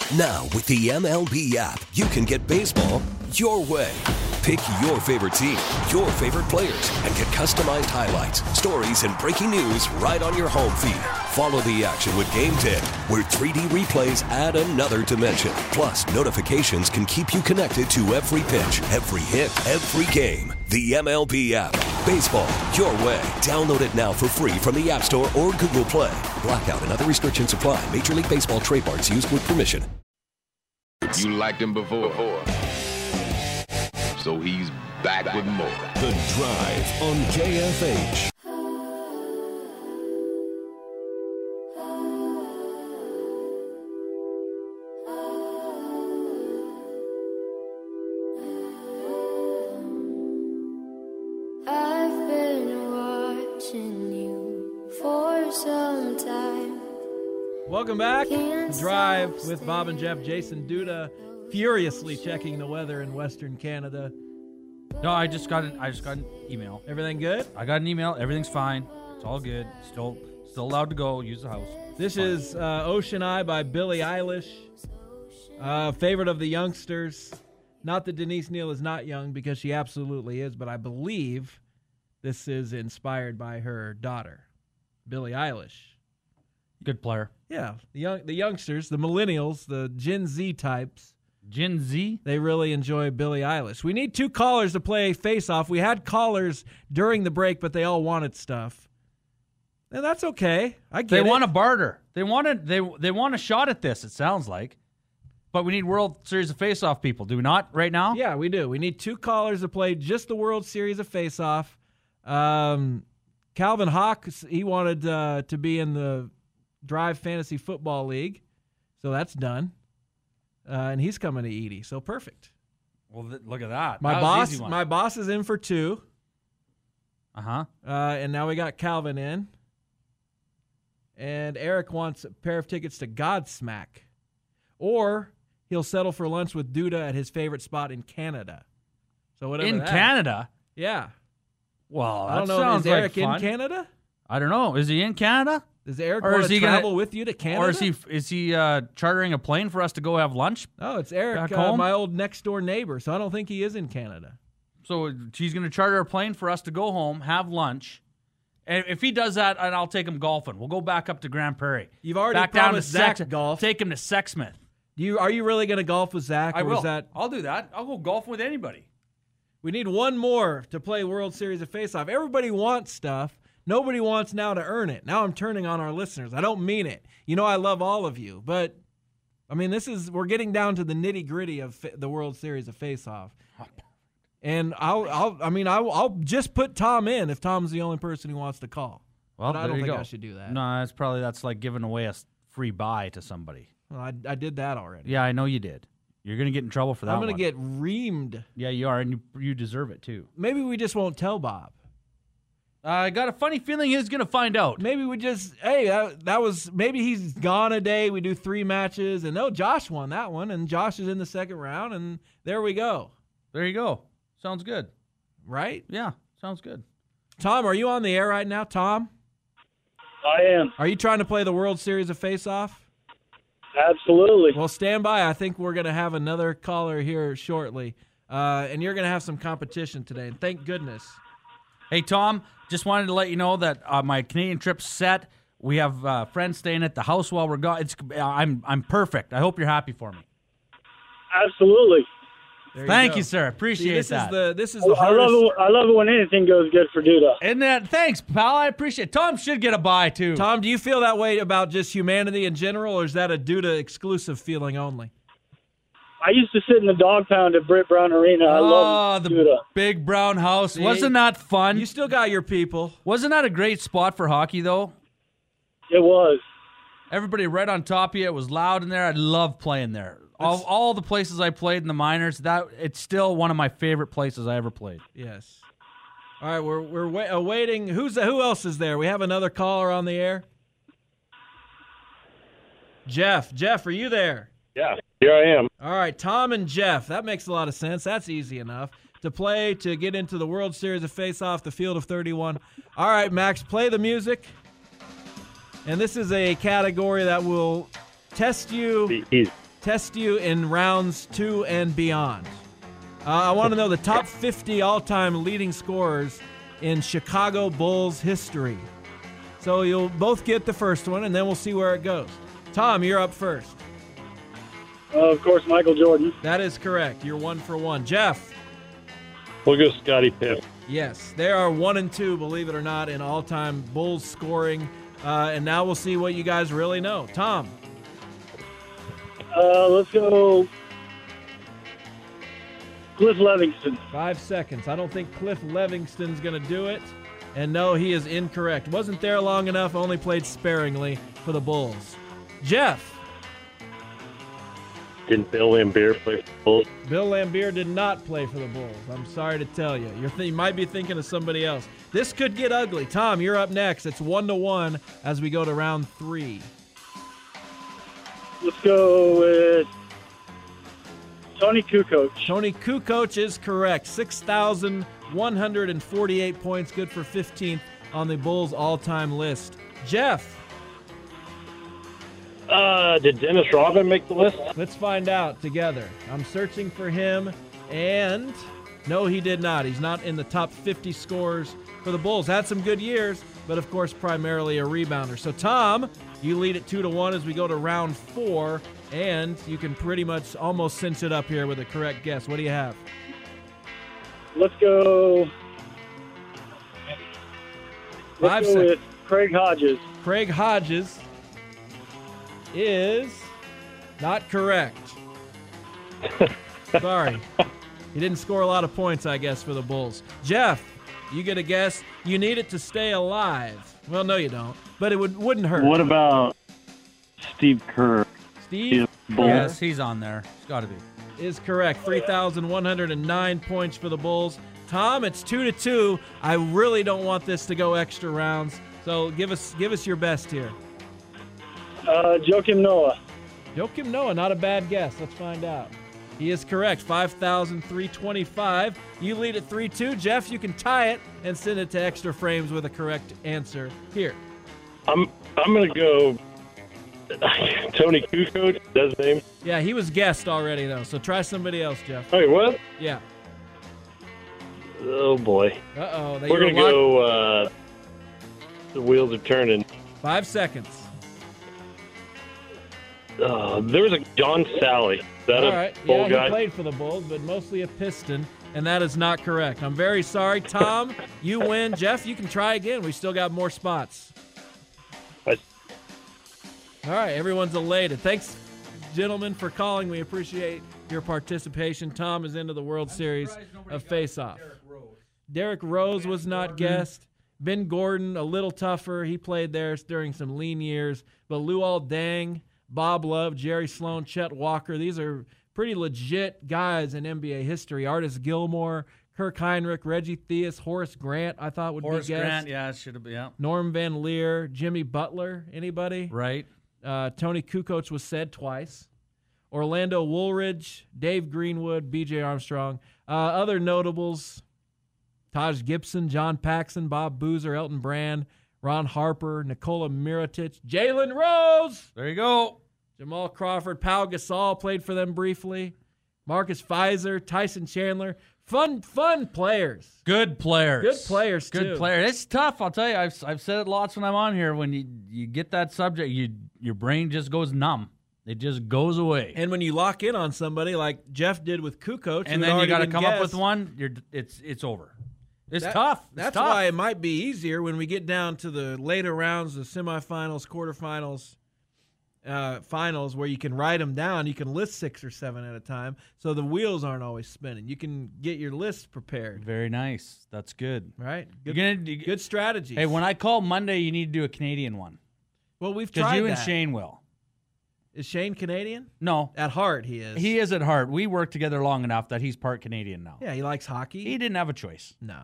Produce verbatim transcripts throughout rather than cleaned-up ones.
Now, with the M L B app, you can get baseball your way. Pick your favorite team, your favorite players, and get customized highlights, stories, and breaking news right on your home feed. Follow the action with Game ten, where three D replays add another dimension. Plus, notifications can keep you connected to every pitch, every hit, every game. The M L B app. Baseball your way. Download it now for free from the App Store or Google Play. Blackout and other restrictions apply. Major League Baseball trademarks used with permission. You liked him before. before. So he's back, back with more. The Drive on K F H. I've been watching you for some time. Welcome back. The Drive with Bob and Jeff. Jason Duda furiously checking the weather in Western Canada. No, I just got an I just got an email. Everything good? I got an email. Everything's fine. It's all good. Still still allowed to go. Use the house. This Fine. is uh, Ocean Eye by Billie Eilish. Uh, favorite of the youngsters. Not that Denise Neal is not young, because she absolutely is, but I believe this is inspired by her daughter, Billie Eilish. Good player. Yeah, the young, the youngsters, the millennials, the Gen Z types. Gen Z? They really enjoy Billie Eilish. We need two callers to play face-off. We had callers during the break, but they all wanted stuff. And that's okay. I get They it. want a barter. They want a, they they want a shot at this, it sounds like. But we need World Series of Face-Off people, do we not, right now? Yeah, we do. We need two callers to play just the World Series of Face-Off. Um, Calvin Hawk, he wanted uh, to be in the Drive Fantasy Football League, so that's done. Uh, and he's coming to Edie, so perfect. Well, th- look at that. My That was an boss, easy one. my boss is in for two. Uh-huh. Uh, and now we got Calvin in. And Eric wants a pair of tickets to Godsmack. Or he'll settle for lunch with Duda at his favorite spot in Canada. So whatever In that- Canada? Yeah. Well, I don't that know. sounds Is Eric like fun. in Canada? I don't know. Is he in Canada? Does Eric Or want is to he gonna- travel with you to Canada? Or is he is he uh, chartering a plane for us to go have lunch? Oh, it's Eric, back uh, home? my old next-door neighbor, so I don't think he is in Canada. So he's going to charter a plane for us to go home, have lunch. And if he does that, and I'll take him golfing. We'll go back up to Grand Prairie. You've already back down to promised Zach Sex- golf. Take him to Sexsmith. Do you, are you really going to golf with Zach? I or will. Is that, I'll do that. I'll go golfing with anybody. we need one more to play World Series of Face-Off. Everybody wants stuff. Nobody wants now to earn it. Now I'm turning on our listeners. I don't mean it. You know I love all of you, but I mean this is we're getting down to the nitty-gritty of fa- the World Series of Face-Off. And I'll, I'll I mean I'll, I'll just put Tom in if Tom's the only person who wants to call. Well, but I there don't you think go. I should do that. No, that's probably that's like giving away a s- free buy to somebody. Well, I, I did that already. Yeah, I know you did. You're going to get in trouble for that I'm going one. to get reamed. Yeah, you are, and you, you deserve it too. Maybe we just won't tell Bob. Uh, I got a funny feeling he's going to find out. Maybe we just, hey, that, that was, maybe he's gone a day. We do three matches, and no, Josh won that one, and Josh is in the second round, and there we go. There you go. Sounds good. Right? Yeah, sounds good. Tom, are you on the air right now, Tom? I am. Are you trying to play the World Series of Face-Off? Absolutely. Well, stand by. I think we're going to have another caller here shortly, uh, and you're going to have some competition today, and thank goodness. Hey, Tom, just wanted to let you know that uh, my Canadian trip's set. We have uh, friends staying at the house while we're gone. It's I'm I'm perfect. I hope you're happy for me. Absolutely. There Thank go. you, sir. Appreciate See, this that. Is the, this is the I hardest. love it. I love it when anything goes good for Duda. And that, thanks, pal. I appreciate it. Tom should get a bye, too. Tom, do you feel that way about just humanity in general, or is that a Duda exclusive feeling only? I used to sit in the dog pound at Britt Brown Arena. I oh, love the Duda. big brown house. See? Wasn't that fun? You still got your people. Wasn't that a great spot for hockey, though? It was. Everybody right on top of you. It was loud in there. I love playing there. All, all the places I played in the minors, that it's still one of my favorite places I ever played. Yes. All right, we're we're wait, awaiting. Who's who else is there? We have another caller on the air. Jeff, Jeff, are you there? Yeah, here I am. All right, Tom and Jeff. That makes a lot of sense. That's easy enough to play to get into the World Series of Face-Off, the Field of thirty-one. All right, Max, play the music. And this is a category that will test you. Easy. test you in rounds two and beyond. Uh, I want to know the top fifty all-time leading scorers in Chicago Bulls history. So you'll both get the first one, and then we'll see where it goes. Tom, you're up first. Uh, of course, Michael Jordan. That is correct. You're one for one. Jeff? We'll go Scottie Pippen. Yes, they are one and two, believe it or not, in all-time Bulls scoring. Uh, and now we'll see what you guys really know. Tom? Uh, let's go Cliff Levingston. Five seconds. I don't think Cliff Levingston's going to do it. And no, he is incorrect. Wasn't there long enough, only played sparingly for the Bulls. Jeff? Didn't Bill Laimbeer play for the Bulls? Bill Laimbeer did not play for the Bulls. I'm sorry to tell you. You're th- you might be thinking of somebody else. This could get ugly. Tom, you're up next. It's one to one as we go to round three. Let's go with Tony Kukoc. Tony Kukoc is correct. six thousand one hundred forty-eight points, good for fifteenth on the Bulls all-time list. Jeff? Uh, did Dennis Rodman make the list? Let's find out together. I'm searching for him, and no, he did not. He's not in the top fifty scores for the Bulls. Had some good years, but of course primarily a rebounder. So Tom, you lead it two to one as we go to round four, and you can pretty much almost cinch it up here with a correct guess. What do you have? Let's go. Let's Five go seconds. with Craig Hodges. Craig Hodges is not correct. Sorry. He didn't score a lot of points, I guess, for the Bulls. Jeff, you get a guess. You need it to stay alive. Well, no, you don't. But it would, wouldn't hurt. What about Steve Kerr? Steve Bull. Kerr Yes, he's on there. It's got to be. is correct. three thousand one hundred nine points for the Bulls. Tom, it's two to two. I really don't want this to go extra rounds. So give us give us your best here. Uh, Joakim Noah. Joakim Noah, not a bad guess. Let's find out. He is correct. five thousand three hundred twenty-five. You lead at three two. Jeff, you can tie it and send it to Extra Frames with a correct answer here. I'm I'm gonna go Tony Kukoc. That's his name. Yeah, he was guessed already, though, so try somebody else, Jeff. Hey, what? Yeah. Oh boy. Uh-oh. They We're were gonna locked- go. Uh, the wheels are turning. Five seconds. Uh, there was a John Sally. Is that All a right. Bull Yeah, guy? he played for the Bulls, but mostly a Piston, and that is not correct. I'm very sorry. Tom, you win. Jeff, you can try again. We still got more spots. I- All right, everyone's elated. Thanks, gentlemen, for calling. We appreciate your participation. Tom is into the World Series of Face-Off. Derrick Rose was not guessed. Ben Gordon, a little tougher. He played there during some lean years. But Luol Deng, Bob Love, Jerry Sloan, Chet Walker, these are pretty legit guys in N B A history. Artis Gilmore, Kirk Heinrich, Reggie Theus, Horace Grant, I thought would Horace be guessed. Grant, yeah, it should have been. Yeah. Norm Van Leer, Jimmy Butler, anybody? Right. Uh, Tony Kukoc was said twice. Orlando Woolridge, Dave Greenwood, B J Armstrong. Uh, other notables, Taj Gibson, John Paxson, Bob Boozer, Elton Brand, Ron Harper, Nikola Mirotic, Jalen Rose, There you go. Jamal Crawford, Pau Gasol played for them briefly, Marcus Fizer, Tyson Chandler. Fun, fun players. Good players. Good players, Good too. players. It's tough. I'll tell you. I've I've said it lots when I'm on here. When you you get that subject, you your brain just goes numb. It just goes away. And when you lock in on somebody like Jeff did with Kukoc, And who had then you already got to been come up guessed, with one. You're it's it's over. It's That- tough. It's That's tough. why it might be easier when we get down to the later rounds, the semifinals, quarterfinals, uh, finals, where you can write them down. You can list six or seven at a time, so the wheels aren't always spinning. You can get your list prepared, Very nice. That's good. right? Good, You're gonna, you, good strategy. Hey, when I call Monday, you need to do a Canadian one well, we've because tried you and that. Shane will. Is Shane Canadian? No, At heart, he is. he is at heart. We worked together long enough that he's part Canadian now. Yeah, he likes hockey. He didn't have a choice. No.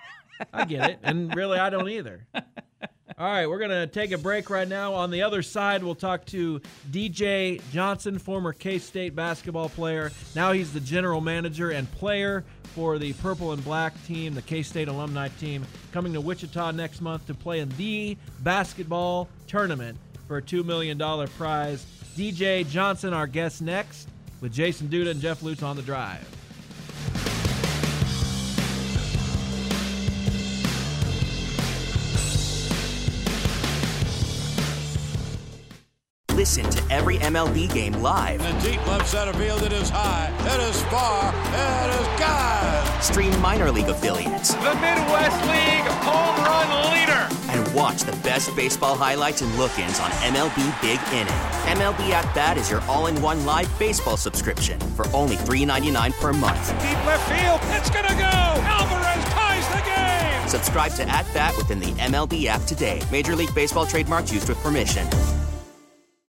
I get it. And really, I don't either. All right, we're going to take a break right now. On the other side, we'll talk to D J Johnson, former K-State basketball player. Now he's the general manager and player for the Purple and Black team, the K-State alumni team, coming to Wichita next month to play in the basketball tournament for a two million dollars prize. D J Johnson, our guest next, with Jason Duda and Jeff Lutz on The Drive. Listen to every M L B game live. In the deep left center field, it is high, it is far, it is gone. Stream minor league affiliates. The Midwest League home run leader. And watch the best baseball highlights and look-ins on M L B Big Inning. M L B At Bat is your all-in-one live baseball subscription for only three dollars and ninety-nine cents per month. Deep left field, it's gonna go. Alvarez ties the game. Subscribe to At Bat within the M L B app today. Major League Baseball trademarks used with permission.